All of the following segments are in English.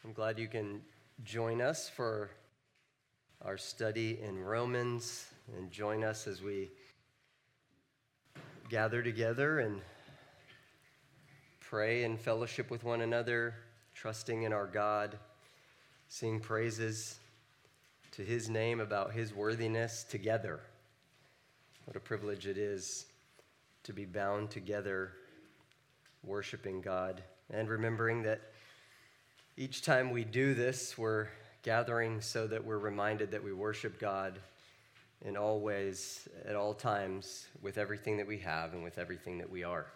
I'm glad you can join us for our study in Romans and join us as we gather together and pray and fellowship with one another, trusting in our God, sing praises to his name about his worthiness together. What a privilege it is to be bound together, worshiping God and remembering that each time we do this, we're gathering so that we're reminded that we worship God in all ways, at all times, with everything that we have and with everything that we are.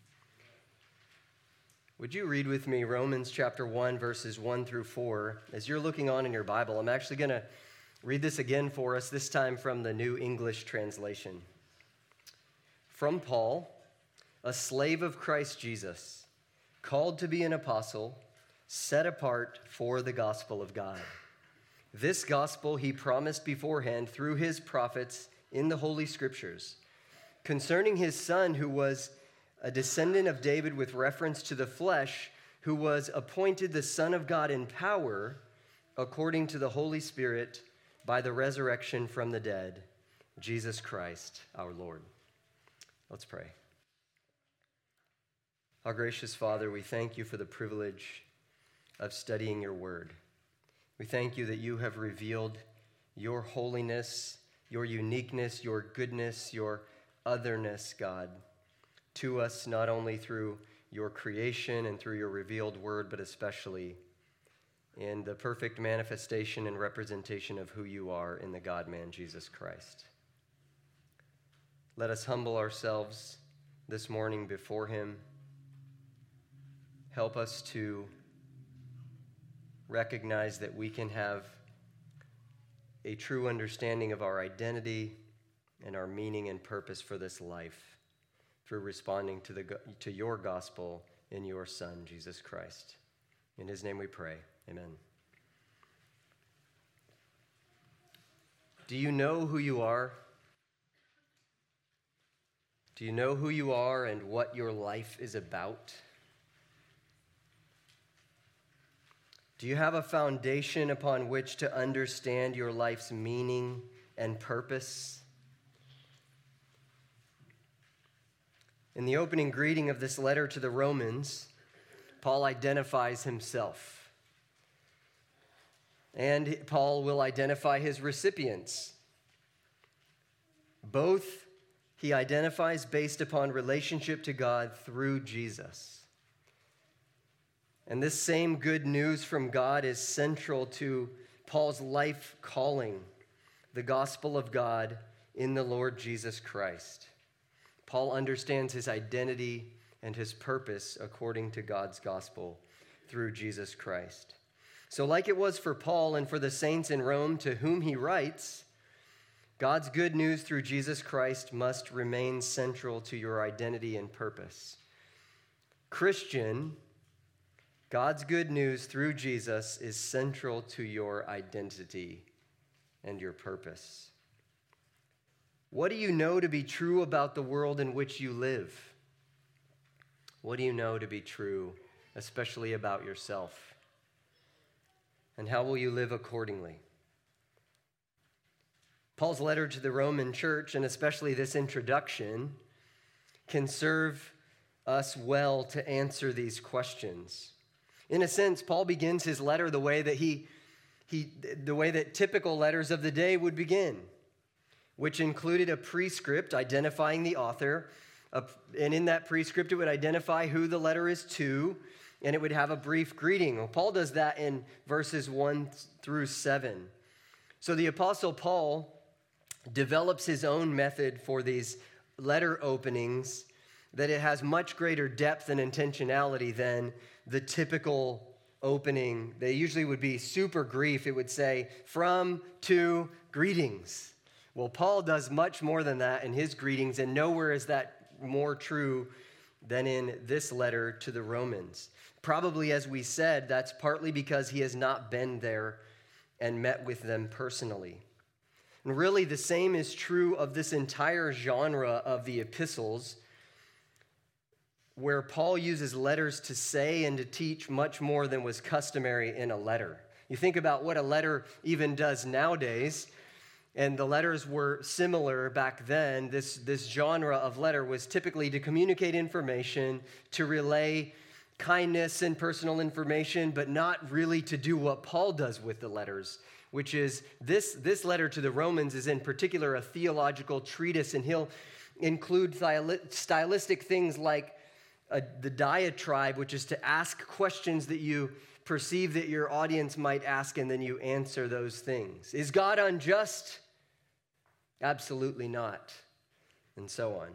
Would you read with me Romans chapter 1, verses 1 through 4? As you're looking on in your Bible, I'm actually going to read this again for us, this time from the New English Translation. From Paul, a slave of Christ Jesus, called to be an apostle, set apart for the gospel of God. This gospel he promised beforehand through his prophets in the Holy Scriptures, concerning his Son who was a descendant of David with reference to the flesh, who was appointed the Son of God in power, according to the Holy Spirit, by the resurrection from the dead, Jesus Christ our Lord. Let's pray. Our gracious Father, we thank you for the privilege of studying your word. We thank you that you have revealed your holiness, your uniqueness, your goodness, your otherness, God, to us not only through your creation and through your revealed word, but especially in the perfect manifestation and representation of who you are in the God-man, Jesus Christ. Let us humble ourselves this morning before him. Help us to recognize that we can have a true understanding of our identity and our meaning and purpose for this life through responding to your gospel in your Son, Jesus Christ. In his name we pray. Amen. Do you know who you are? Do you know who you are and what your life is about? Do you have a foundation upon which to understand your life's meaning and purpose? In the opening greeting of this letter to the Romans, Paul identifies himself. And Paul will identify his recipients. Both he identifies based upon relationship to God through Jesus. And this same good news from God is central to Paul's life calling, the gospel of God in the Lord Jesus Christ. Paul understands his identity and his purpose according to God's gospel through Jesus Christ. So like it was for Paul and for the saints in Rome to whom he writes, God's good news through Jesus Christ must remain central to your identity and purpose. Christian, God's good news through Jesus is central to your identity and your purpose. What do you know to be true about the world in which you live? What do you know to be true, especially about yourself? And how will you live accordingly? Paul's letter to the Roman church, and especially this introduction, can serve us well to answer these questions. In a sense, Paul begins his letter the way that typical letters of the day would begin, which included a prescript identifying the author, and in that prescript it would identify who the letter is to, and it would have a brief greeting. Well, Paul does that in verses 1 through 7. So the Apostle Paul develops his own method for these letter openings that it has much greater depth and intentionality than the typical opening. They usually would be super brief. It would say, from, to, greetings. Well, Paul does much more than that in his greetings, and nowhere is that more true than in this letter to the Romans. Probably, as we said, that's partly because he has not been there and met with them personally. And really, the same is true of this entire genre of the epistles, where Paul uses letters to say and to teach much more than was customary in a letter. You think about what a letter even does nowadays, and the letters were similar back then. This genre of letter was typically to communicate information, to relay kindness and personal information, but not really to do what Paul does with the letters, which is this letter to the Romans is in particular a theological treatise, and he'll include stylistic things like the diatribe, which is to ask questions that you perceive that your audience might ask, and then you answer those things. Is God unjust? Absolutely not. And so on.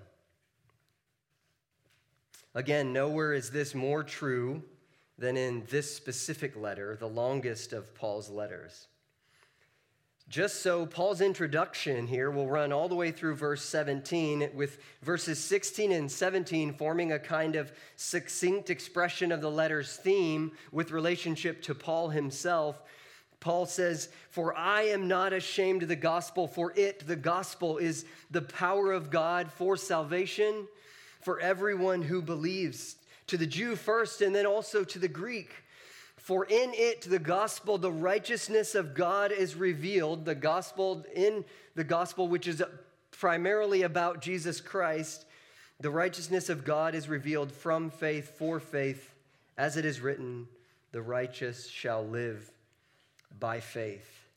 Again, nowhere is this more true than in this specific letter, the longest of Paul's letters. Just so, Paul's introduction here will run all the way through verse 17, with verses 16 and 17 forming a kind of succinct expression of the letter's theme with relationship to Paul himself. Paul says, "For I am not ashamed of the gospel, for it, the gospel, is the power of God for salvation for everyone who believes, to the Jew first and then also to the Greek. For in it, the gospel, the righteousness of God is revealed," in the gospel, which is primarily about Jesus Christ, the righteousness of God is revealed from faith for faith, as it is written, "The righteous shall live by faith."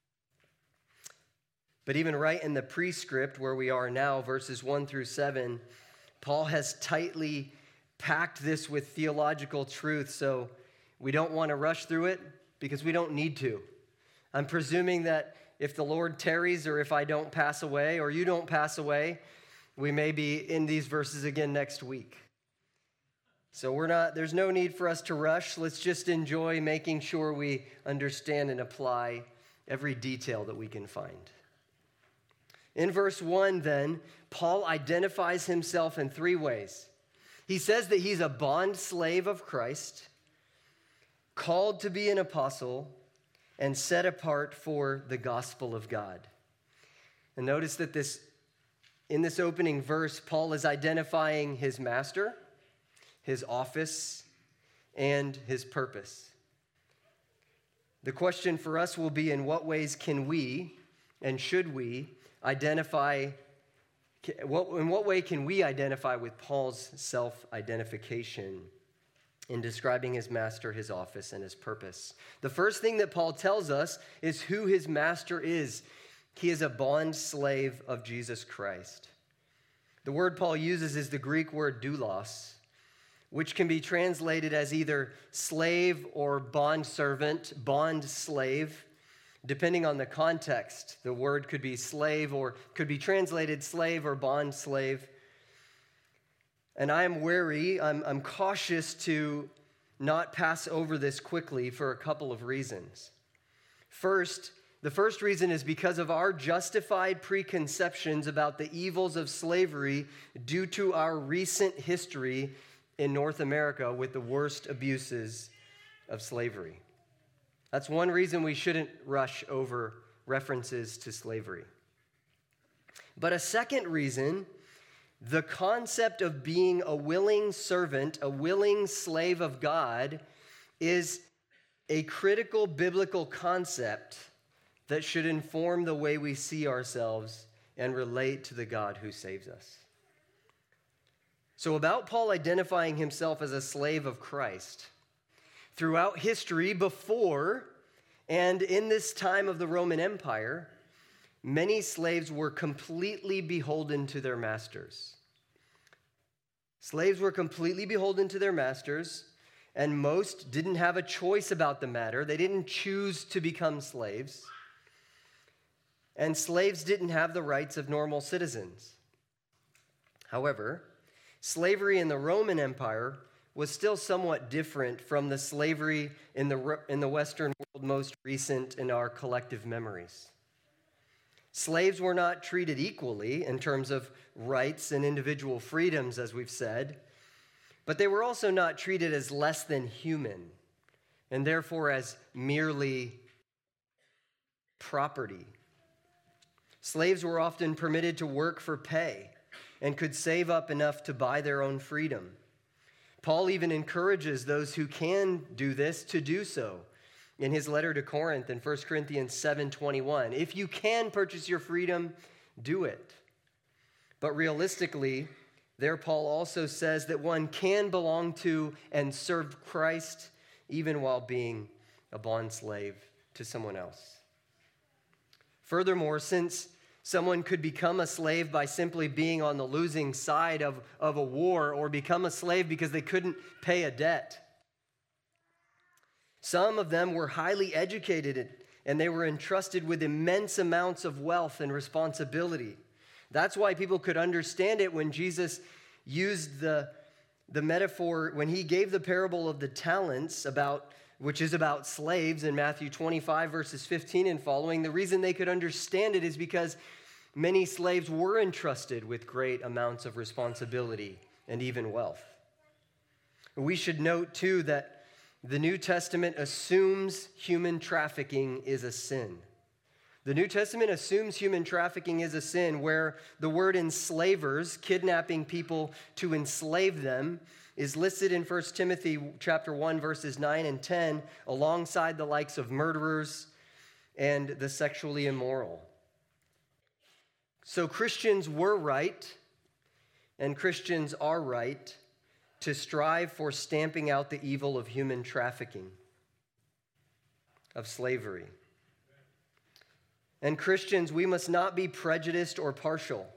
But even right in the prescript where we are now, verses 1 through 7, Paul has tightly packed this with theological truth, so we don't want to rush through it because we don't need to. I'm presuming that if the Lord tarries, or if I don't pass away or you don't pass away, we may be in these verses again next week. So there's no need for us to rush. Let's just enjoy making sure we understand and apply every detail that we can find. In verse 1, then, Paul identifies himself in three ways. He says that he's a bond slave of Christ, called to be an apostle, and set apart for the gospel of God. And notice that in this opening verse, Paul is identifying his master, his office, and his purpose. The question for us will be, in what ways can we and should we identify, in what way can we identify with Paul's self-identification in describing his master, his office, and his purpose? The first thing that Paul tells us is who his master is. He is a bond slave of Jesus Christ. The word Paul uses is the Greek word doulos, which can be translated as either slave or bondservant, bond slave, depending on the context. The word could be slave or could be translated slave or bond slave. And I am wary, I'm cautious to not pass over this quickly for a couple of reasons. First, the first reason is because of our justified preconceptions about the evils of slavery due to our recent history in North America with the worst abuses of slavery. That's one reason we shouldn't rush over references to slavery. But a second reason, the concept of being a willing servant, a willing slave of God, is a critical biblical concept that should inform the way we see ourselves and relate to the God who saves us. So about Paul identifying himself as a slave of Christ, throughout history, before and in this time of the Roman Empire, many slaves were completely beholden to their masters. Slaves were completely beholden to their masters, and most didn't have a choice about the matter. They didn't choose to become slaves. And slaves didn't have the rights of normal citizens. However, slavery in the Roman Empire was still somewhat different from the slavery in the Western world most recent in our collective memories. Slaves were not treated equally in terms of rights and individual freedoms, as we've said, but they were also not treated as less than human, and therefore as merely property. Slaves were often permitted to work for pay and could save up enough to buy their own freedom. Paul even encourages those who can do this to do so. In his letter to Corinth in 1 Corinthians 7:21, if you can purchase your freedom, do it. But realistically, there Paul also says that one can belong to and serve Christ even while being a bondslave to someone else. Furthermore, since someone could become a slave by simply being on the losing side of a war, or become a slave because they couldn't pay a debt, some of them were highly educated and they were entrusted with immense amounts of wealth and responsibility. That's why people could understand it when Jesus used the metaphor, when he gave the parable of the talents, which is about slaves in Matthew 25, verses 15 and following. The reason they could understand it is because many slaves were entrusted with great amounts of responsibility and even wealth. We should note, too, that the New Testament assumes human trafficking is a sin. The New Testament assumes human trafficking is a sin, where the word enslavers, kidnapping people to enslave them, is listed in 1 Timothy chapter 1, verses 9 and 10, alongside the likes of murderers and the sexually immoral. So Christians were right, and Christians are right, to strive for stamping out the evil of human trafficking, of slavery. And Christians, we must not be prejudiced or partial,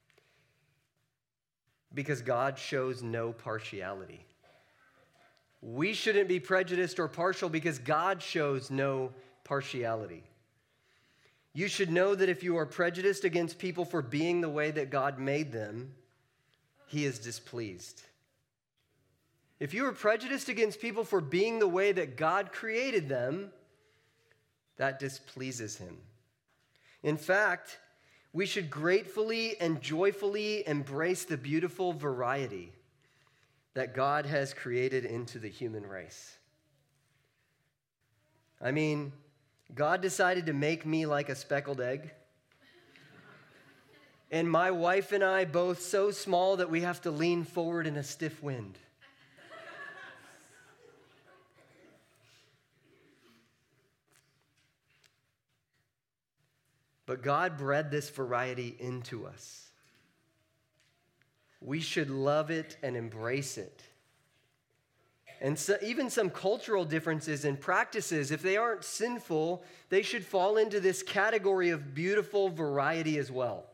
because God shows no partiality. We shouldn't be prejudiced or partial because God shows no partiality. You should know that if you are prejudiced against people for being the way that God made them, He is displeased. If you are prejudiced against people for being the way that God created them, that displeases Him. In fact, we should gratefully and joyfully embrace the beautiful variety that God has created into the human race. I mean, God decided to make me like a speckled egg, and my wife and I both so small that we have to lean forward in a stiff wind. But God bred this variety into us. We should love it and embrace it. And so even some cultural differences and practices, if they aren't sinful, they should fall into this category of beautiful variety as well.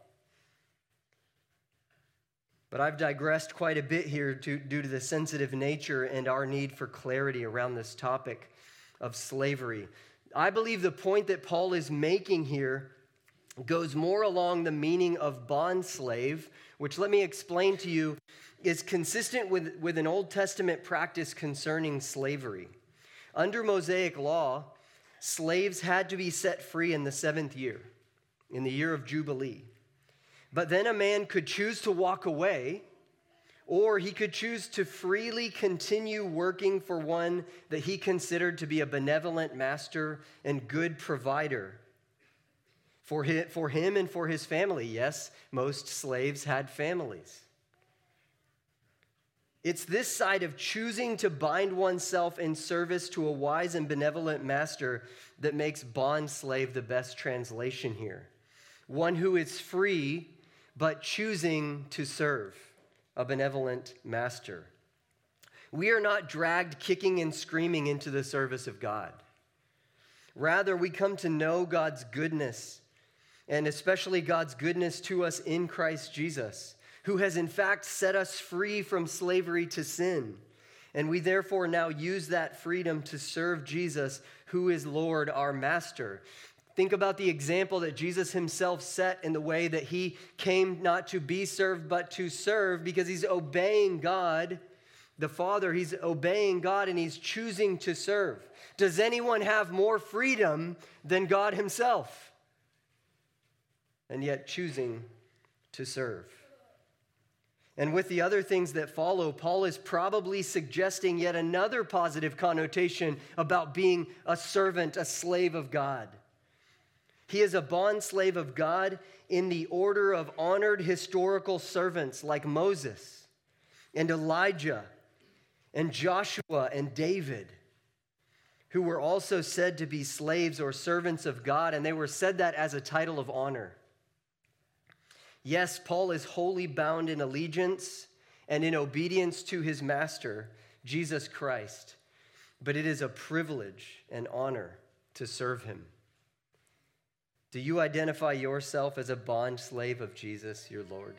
But I've digressed quite a bit here due to the sensitive nature and our need for clarity around this topic of slavery. I believe the point that Paul is making here goes more along the meaning of bondslave, which, let me explain to you, is consistent with an Old Testament practice concerning slavery. Under Mosaic law, slaves had to be set free in the 7th year, in the year of Jubilee. But then a man could choose to walk away, or he could choose to freely continue working for one that he considered to be a benevolent master and good provider for him and for his family. Yes, most slaves had families. It's this side of choosing to bind oneself in service to a wise and benevolent master that makes bondslave the best translation here. One who is free, but choosing to serve a benevolent master. We are not dragged kicking and screaming into the service of God. Rather, we come to know God's goodness, and especially God's goodness to us in Christ Jesus, who has in fact set us free from slavery to sin. And we therefore now use that freedom to serve Jesus, who is Lord, our Master. Think about the example that Jesus himself set in the way that he came not to be served, but to serve, because he's obeying God, the Father. He's obeying God and he's choosing to serve. Does anyone have more freedom than God himself? And yet choosing to serve. And with the other things that follow, Paul is probably suggesting yet another positive connotation about being a servant, a slave of God. He is a bondslave of God in the order of honored historical servants like Moses and Elijah and Joshua and David, who were also said to be slaves or servants of God, and they were said that as a title of honor. Yes, Paul is wholly bound in allegiance and in obedience to his master, Jesus Christ, but it is a privilege and honor to serve him. Do you identify yourself as a bond slave of Jesus, your Lord?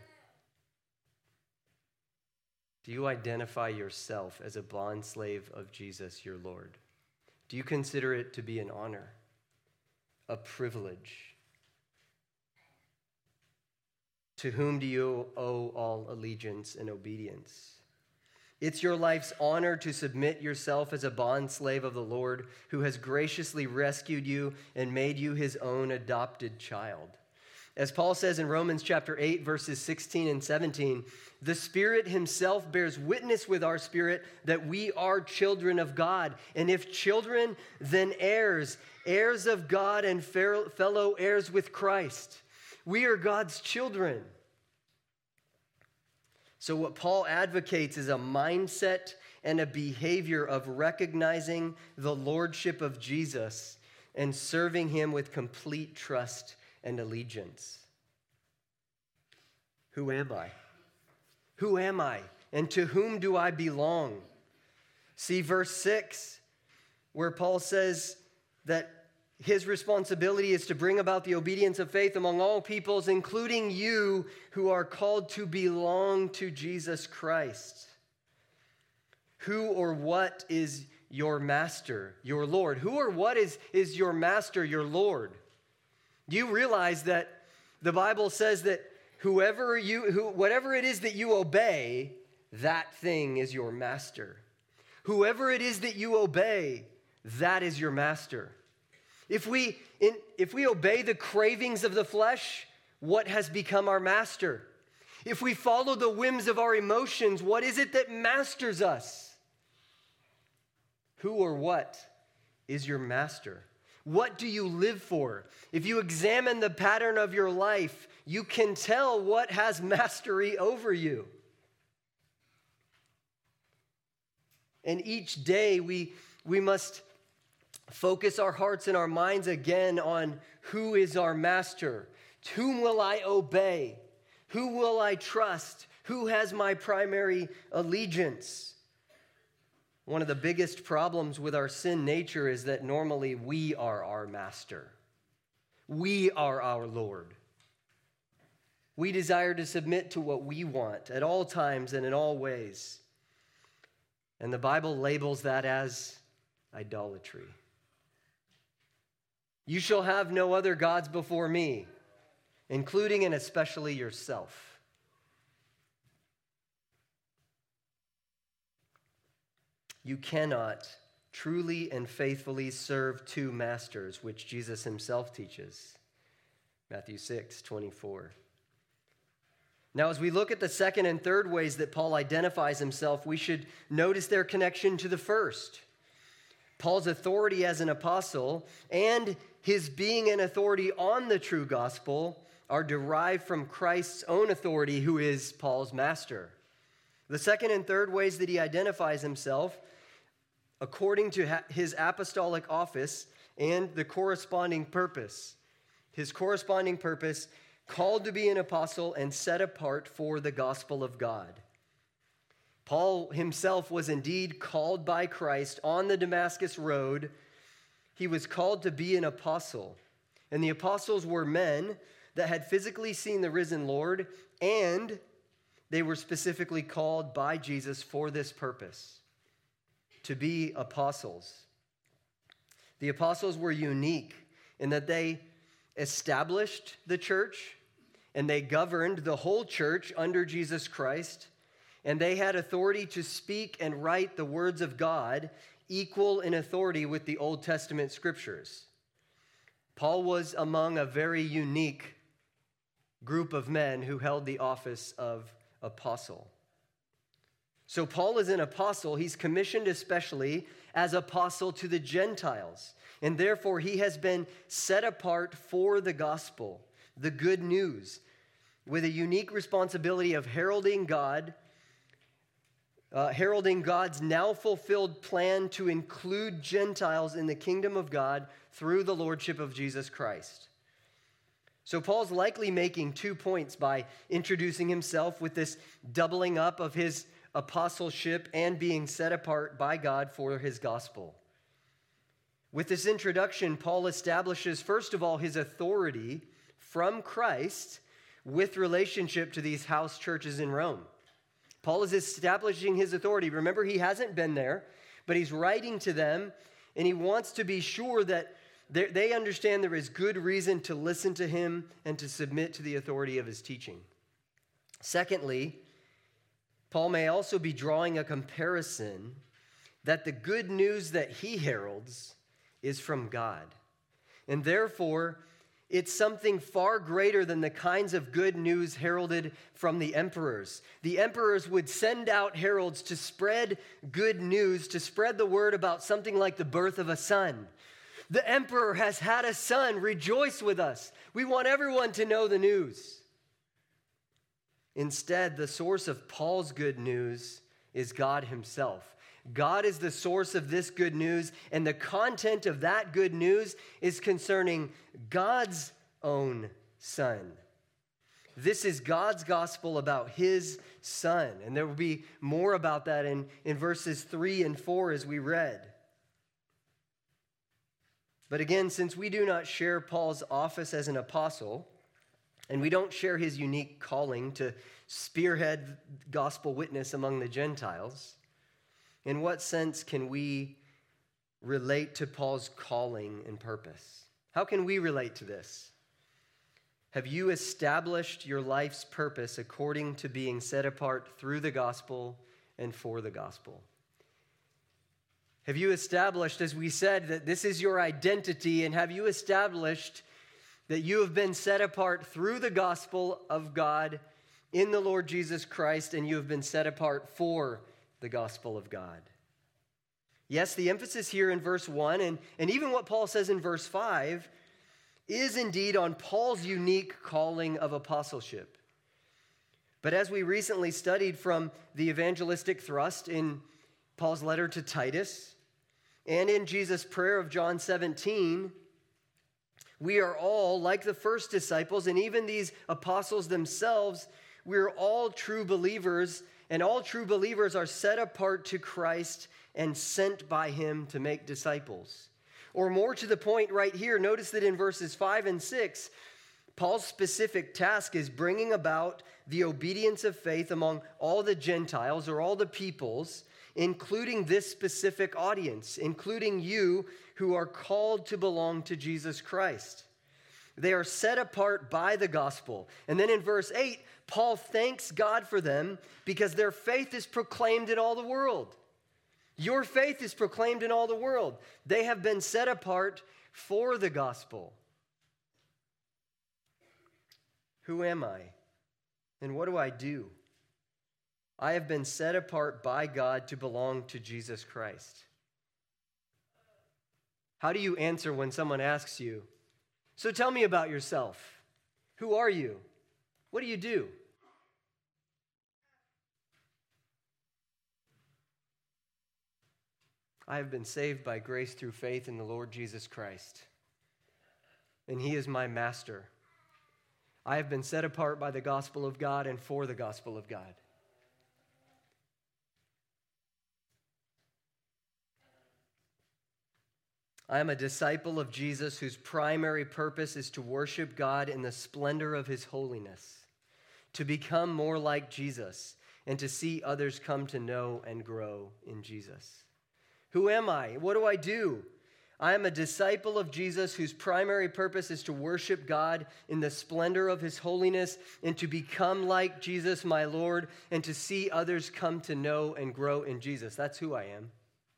Do you identify yourself as a bond slave of Jesus, your Lord? Do you consider it to be an honor, a privilege? To whom do you owe all allegiance and obedience? It's your life's honor to submit yourself as a bondslave of the Lord, who has graciously rescued you and made you his own adopted child. As Paul says in Romans chapter 8, verses 16 and 17, the Spirit himself bears witness with our spirit that we are children of God. And if children, then heirs, heirs of God and fellow heirs with Christ. We are God's children. So what Paul advocates is a mindset and a behavior of recognizing the lordship of Jesus and serving him with complete trust and allegiance. Who am I? Who am I? And to whom do I belong? See verse 6, where Paul says that his responsibility is to bring about the obedience of faith among all peoples, including you who are called to belong to Jesus Christ. Who or what is your master, your Lord? Who or what is your master, your Lord? Do you realize that the Bible says that whatever it is that you obey, that thing is your master. Whoever it is that you obey, that is your master. If we obey the cravings of the flesh, what has become our master? If we follow the whims of our emotions, what is it that masters us? Who or what is your master? What do you live for? If you examine the pattern of your life, you can tell what has mastery over you. And each day we must focus our hearts and our minds again on who is our master. Whom will I obey? Who will I trust? Who has my primary allegiance? One of the biggest problems with our sin nature is that normally we are our master. We are our Lord. We desire to submit to what we want at all times and in all ways. And the Bible labels that as idolatry. You shall have no other gods before me, including and especially yourself. You cannot truly and faithfully serve two masters, which Jesus himself teaches. Matthew 6:24. Now, as we look at the second and third ways that Paul identifies himself, we should notice their connection to the first. Paul's authority as an apostle and his being an authority on the true gospel are derived from Christ's own authority, who is Paul's master. The second and third ways that he identifies himself, according to his apostolic office and the corresponding purpose. His corresponding purpose, called to be an apostle and set apart for the gospel of God. Paul himself was indeed called by Christ on the Damascus road. He was called to be an apostle. And the apostles were men that had physically seen the risen Lord, and they were specifically called by Jesus for this purpose, to be apostles. The apostles were unique in that they established the church and they governed the whole church under Jesus Christ, and they had authority to speak and write the words of God, equal in authority with the Old Testament scriptures. Paul was among a very unique group of men who held the office of apostle. So Paul is an apostle. He's commissioned especially as apostle to the Gentiles, and therefore he has been set apart for the gospel, the good news, with a unique responsibility of heralding God heralding God's now fulfilled plan to include Gentiles in the kingdom of God through the lordship of Jesus Christ. So Paul's likely making 2 points by introducing himself with this doubling up of his apostleship and being set apart by God for his gospel. With this introduction, Paul establishes, first of all, his authority from Christ with relationship to these house churches in Rome. Paul is establishing his authority. Remember, he hasn't been there, but he's writing to them, and he wants to be sure that they understand there is good reason to listen to him and to submit to the authority of his teaching. Secondly, Paul may also be drawing a comparison that the good news that he heralds is from God. And therefore, it's something far greater than the kinds of good news heralded from the emperors. The emperors would send out heralds to spread good news, to spread the word about something like the birth of a son. The emperor has had a son. Rejoice with us. We want everyone to know the news. Instead, the source of Paul's good news is God himself. God is the source of this good news, and the content of that good news is concerning God's own Son. This is God's gospel about his Son, and there will be more about that in verses 3 and 4 as we read. But again, since we do not share Paul's office as an apostle, and we don't share his unique calling to spearhead gospel witness among the Gentiles, in what sense can we relate to Paul's calling and purpose? How can we relate to this? Have you established your life's purpose according to being set apart through the gospel and for the gospel? Have you established, as we said, that this is your identity, and have you established that you have been set apart through the gospel of God in the Lord Jesus Christ, and you have been set apart for the gospel of God? Yes, the emphasis here in verse 1 and even what Paul says in verse 5 is indeed on Paul's unique calling of apostleship. But as we recently studied from the evangelistic thrust in Paul's letter to Titus and in Jesus' prayer of John 17, we are all, like the first disciples and even these apostles themselves, we're all true believers. And all true believers are set apart to Christ and sent by him to make disciples. Or more to the point right here, notice that in verses 5 and 6, Paul's specific task is bringing about the obedience of faith among all the Gentiles or all the peoples, including this specific audience, including you who are called to belong to Jesus Christ. They are set apart by the gospel. And then in verse 8, Paul thanks God for them because their faith is proclaimed in all the world. Your faith is proclaimed in all the world. They have been set apart for the gospel. Who am I? And what do I do? I have been set apart by God to belong to Jesus Christ. How do you answer when someone asks you, "So tell me about yourself. Who are you? What do you do?" I have been saved by grace through faith in the Lord Jesus Christ, and he is my master. I have been set apart by the gospel of God and for the gospel of God. I am a disciple of Jesus whose primary purpose is to worship God in the splendor of his holiness, to become more like Jesus, and to see others come to know and grow in Jesus. Who am I? What do I do? I am a disciple of Jesus whose primary purpose is to worship God in the splendor of his holiness and to become like Jesus, my Lord, and to see others come to know and grow in Jesus. That's who I am.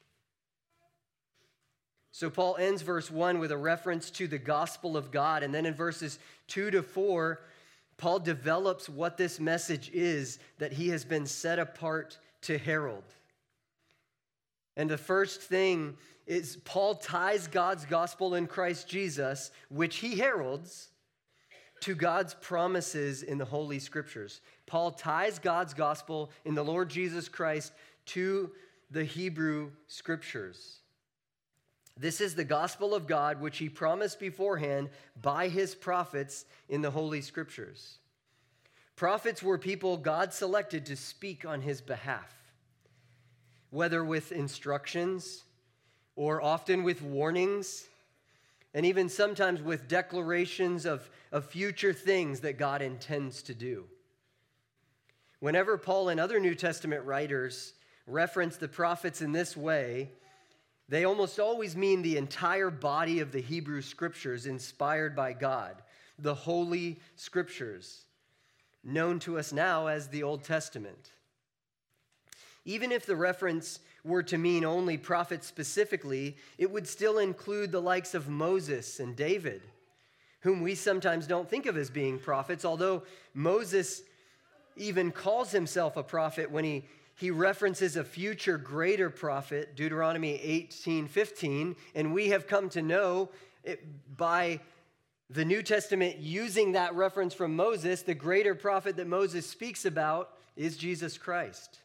So Paul ends verse 1 with a reference to the gospel of God. And then in verses 2 to 4, Paul develops what this message is that he has been set apart to herald. And the first thing is Paul ties God's gospel in Christ Jesus, which he heralds, to God's promises in the Holy Scriptures. Paul ties God's gospel in the Lord Jesus Christ to the Hebrew Scriptures. This is the gospel of God, which he promised beforehand by his prophets in the Holy Scriptures. Prophets were people God selected to speak on his behalf, whether with instructions or often with warnings, and even sometimes with declarations of future things that God intends to do. Whenever Paul and other New Testament writers reference the prophets in this way, they almost always mean the entire body of the Hebrew Scriptures inspired by God, the Holy Scriptures, known to us now as the Old Testament. Even if the reference were to mean only prophets specifically, it would still include the likes of Moses and David, whom we sometimes don't think of as being prophets, although Moses even calls himself a prophet when he references a future greater prophet, Deuteronomy 18:15, and we have come to know by the New Testament using that reference from Moses, the greater prophet that Moses speaks about is Jesus Christ.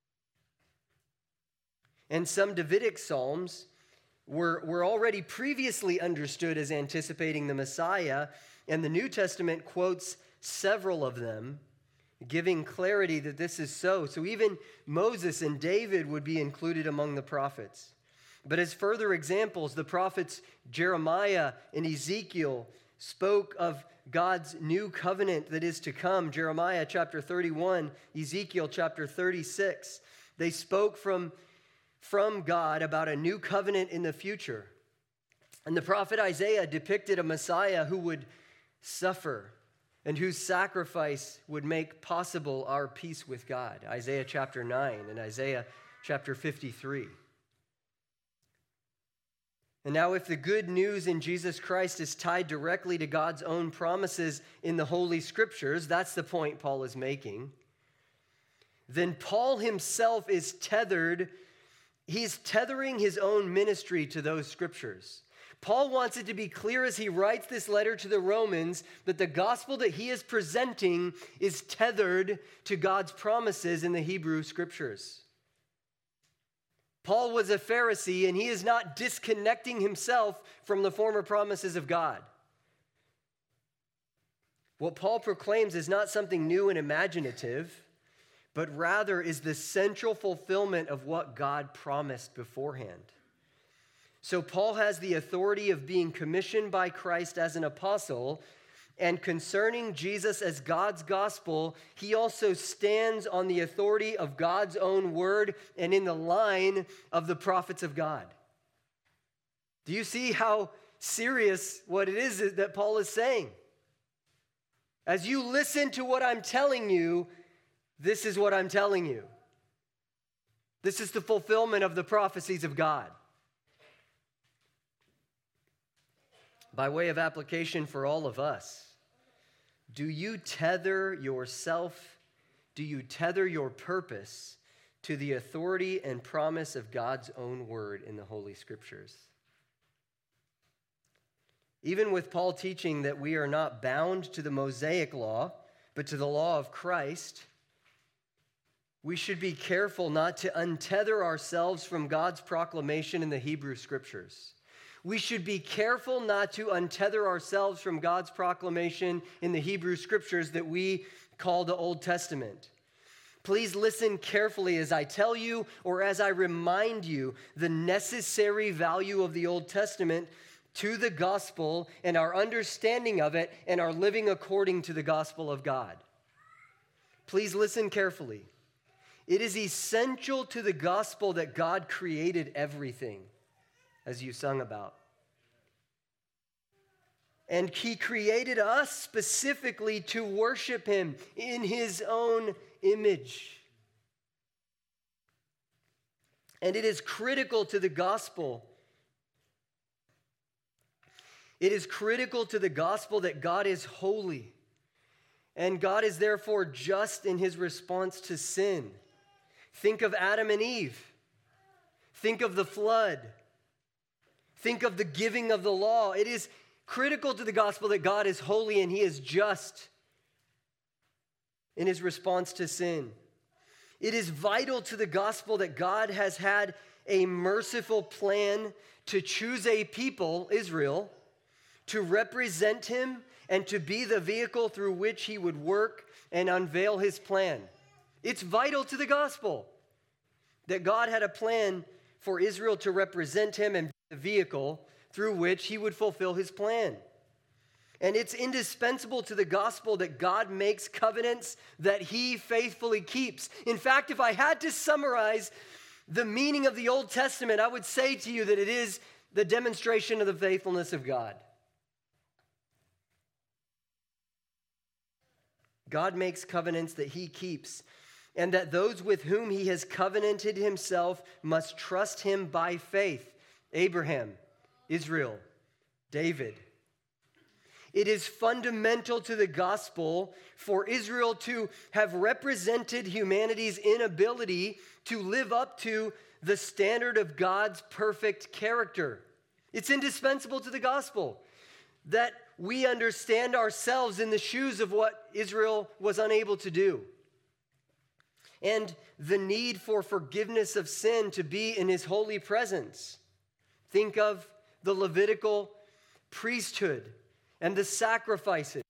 And some Davidic psalms were already previously understood as anticipating the Messiah, and the New Testament quotes several of them, giving clarity that this is so. So even Moses and David would be included among the prophets. But as further examples, the prophets Jeremiah and Ezekiel spoke of God's new covenant that is to come. Jeremiah chapter 31, Ezekiel chapter 36. They spoke from God about a new covenant in the future. And the prophet Isaiah depicted a Messiah who would suffer and whose sacrifice would make possible our peace with God. Isaiah chapter 9 and Isaiah chapter 53. And now if the good news in Jesus Christ is tied directly to God's own promises in the Holy Scriptures, that's the point Paul is making, then Paul himself is he's tethering his own ministry to those Scriptures. Paul wants it to be clear as he writes this letter to the Romans that the gospel that he is presenting is tethered to God's promises in the Hebrew Scriptures. Paul was a Pharisee, and he is not disconnecting himself from the former promises of God. What Paul proclaims is not something new and imaginative, but rather is the central fulfillment of what God promised beforehand. So Paul has the authority of being commissioned by Christ as an apostle, and concerning Jesus as God's gospel, he also stands on the authority of God's own word and in the line of the prophets of God. Do you see how serious what it is that Paul is saying? As you listen to what I'm telling you, this is what I'm telling you. This is the fulfillment of the prophecies of God. By way of application for all of us, do you tether yourself, do you tether your purpose to the authority and promise of God's own word in the Holy Scriptures? Even with Paul teaching that we are not bound to the Mosaic law, but to the law of Christ, we should be careful not to untether ourselves from God's proclamation in the Hebrew Scriptures. We should be careful not to untether ourselves from God's proclamation in the Hebrew Scriptures that we call the Old Testament. Please listen carefully as I tell you or as I remind you the necessary value of the Old Testament to the gospel and our understanding of it and our living according to the gospel of God. Please listen carefully. It is essential to the gospel that God created everything, as you sung about. And he created us specifically to worship him in his own image. And it is critical to the gospel. It is critical to the gospel that God is holy. And God is therefore just in his response to sin. Think of Adam and Eve. Think of the flood. Think of the giving of the law. It is critical to the gospel that God is holy and he is just in his response to sin. It is vital to the gospel that God has had a merciful plan to choose a people, Israel, to represent him and to be the vehicle through which he would work and unveil his plan. It's vital to the gospel that God had a plan for Israel to represent him and be the vehicle through which he would fulfill his plan. And it's indispensable to the gospel that God makes covenants that he faithfully keeps. In fact, if I had to summarize the meaning of the Old Testament, I would say to you that it is the demonstration of the faithfulness of God. God makes covenants that he keeps, and that those with whom he has covenanted himself must trust him by faith. Abraham, Israel, David. It is fundamental to the gospel for Israel to have represented humanity's inability to live up to the standard of God's perfect character. It's indispensable to the gospel that we understand ourselves in the shoes of what Israel was unable to do. And the need for forgiveness of sin to be in his holy presence. Think of the Levitical priesthood and the sacrifices.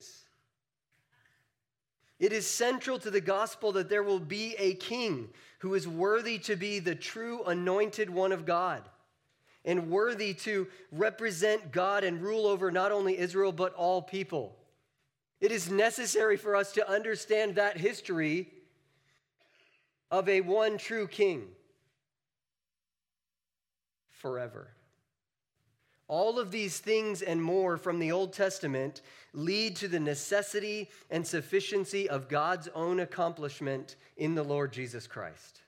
It is central to the gospel that there will be a king who is worthy to be the true anointed one of God and worthy to represent God and rule over not only Israel but all people. It is necessary for us to understand that history of a one true king forever. All of these things and more from the Old Testament lead to the necessity and sufficiency of God's own accomplishment in the Lord Jesus Christ.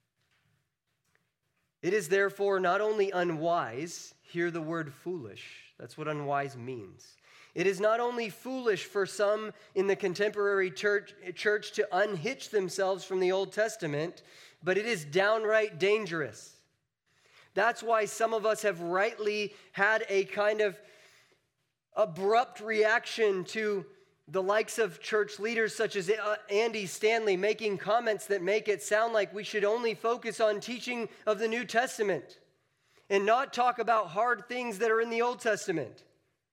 It is therefore not only unwise, hear the word foolish, that's what unwise means. It is not only foolish for some in the contemporary church to unhitch themselves from the Old Testament, but it is downright dangerous. That's why some of us have rightly had a kind of abrupt reaction to the likes of church leaders such as Andy Stanley making comments that make it sound like we should only focus on teaching of the New Testament and not talk about hard things that are in the Old Testament.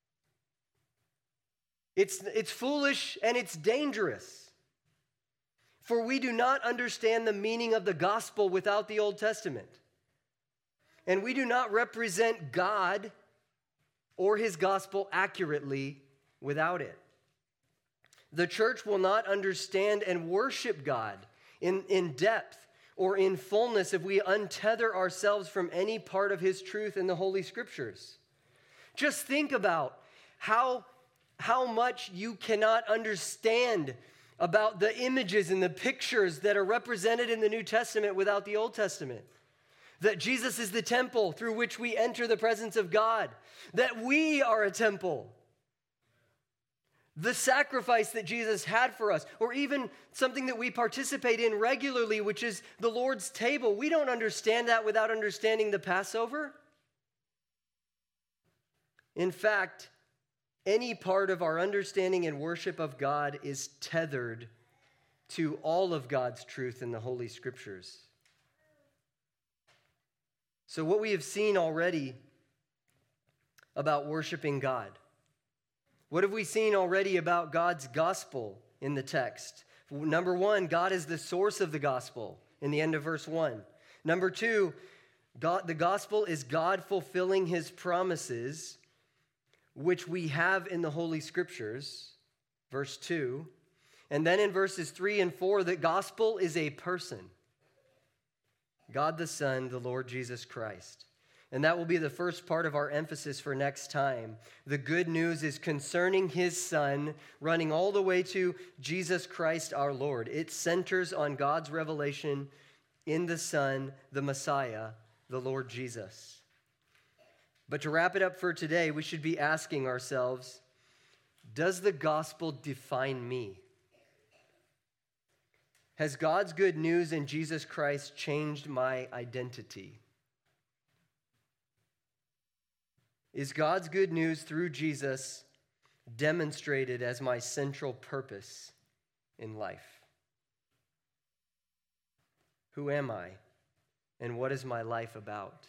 It's foolish and it's dangerous. For we do not understand the meaning of the gospel without the Old Testament. And we do not represent God or his gospel accurately without it. The church will not understand and worship God in depth or in fullness if we untether ourselves from any part of his truth in the Holy Scriptures. Just think about how much you cannot understand about the images and the pictures that are represented in the New Testament without the Old Testament. That Jesus is the temple through which we enter the presence of God. That we are a temple. The sacrifice that Jesus had for us, or even something that we participate in regularly, which is the Lord's table. We don't understand that without understanding the Passover. In fact, any part of our understanding and worship of God is tethered to all of God's truth in the Holy Scriptures. So what we have seen already about worshiping God. What have we seen already about God's gospel in the text? Number one, God is the source of the gospel in the end of verse 1. Number two, the gospel is God fulfilling his promises, which we have in the Holy Scriptures, verse 2. And then in verses 3 and 4, the gospel is a person. God the Son, the Lord Jesus Christ. And that will be the first part of our emphasis for next time. The good news is concerning his Son, running all the way to Jesus Christ our Lord. It centers on God's revelation in the Son, the Messiah, the Lord Jesus. But to wrap it up for today, we should be asking ourselves, does the gospel define me? Has God's good news in Jesus Christ changed my identity? Is God's good news through Jesus demonstrated as my central purpose in life? Who am I? And what is my life about?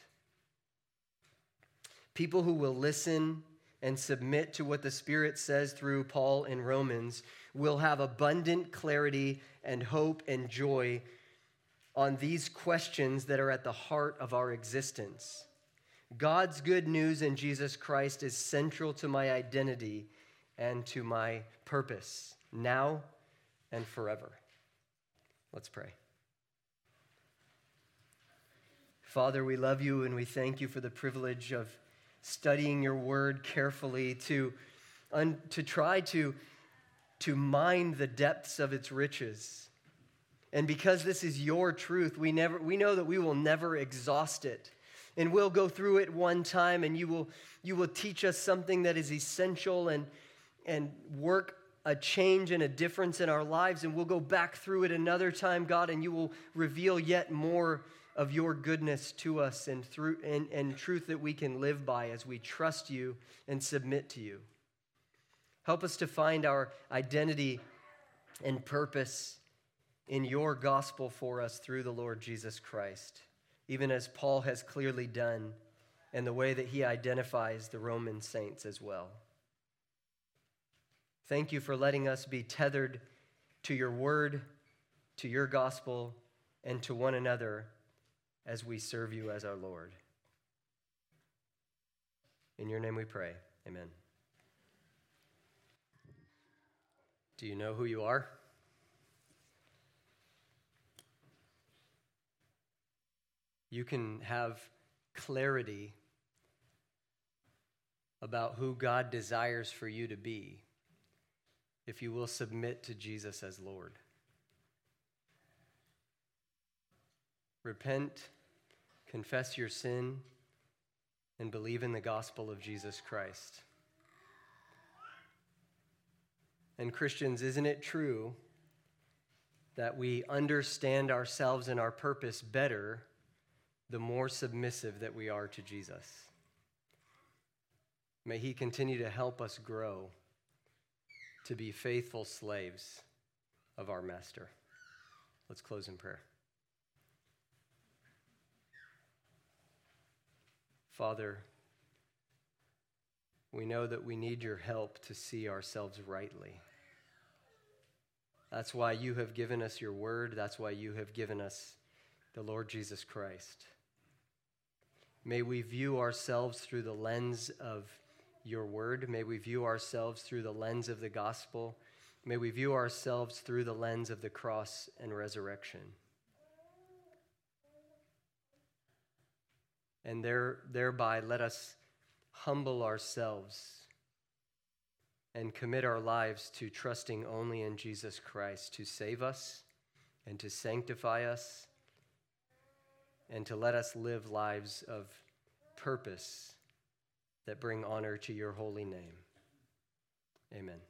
People who will listen and submit to what the Spirit says through Paul in Romans will have abundant clarity and hope and joy on these questions that are at the heart of our existence. God's good news in Jesus Christ is central to my identity and to my purpose, now and forever. Let's pray. Father, we love you and we thank you for the privilege of studying your word carefully to try to mine the depths of its riches. And because this is your truth, we know that we will never exhaust it. And we'll go through it one time and you will teach us something that is essential and work a change and a difference in our lives. And we'll go back through it another time, God, and you will reveal yet more of your goodness to us and truth that we can live by as we trust you and submit to you. Help us to find our identity and purpose in your gospel for us through the Lord Jesus Christ, even as Paul has clearly done, and the way that he identifies the Roman saints as well. Thank you for letting us be tethered to your word, to your gospel, and to one another as we serve you as our Lord. In your name we pray. Amen. Do you know who you are? You can have clarity about who God desires for you to be if you will submit to Jesus as Lord. Repent, confess your sin, and believe in the gospel of Jesus Christ. And Christians, isn't it true that we understand ourselves and our purpose better the more submissive that we are to Jesus? May he continue to help us grow to be faithful slaves of our Master. Let's close in prayer. Father, we know that we need your help to see ourselves rightly. That's why you have given us your word. That's why you have given us the Lord Jesus Christ. May we view ourselves through the lens of your word. May we view ourselves through the lens of the gospel. May we view ourselves through the lens of the cross and resurrection. And thereby let us humble ourselves and commit our lives to trusting only in Jesus Christ to save us and to sanctify us and to let us live lives of purpose that bring honor to your holy name. Amen.